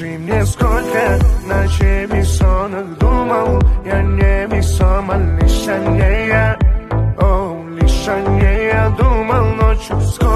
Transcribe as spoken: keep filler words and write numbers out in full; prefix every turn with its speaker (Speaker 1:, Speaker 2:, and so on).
Speaker 1: Скажи мне, сколько ночей бессонных думал я не бессом, а лишь о ней я, о, лишь о ней я думал ночью. Сколько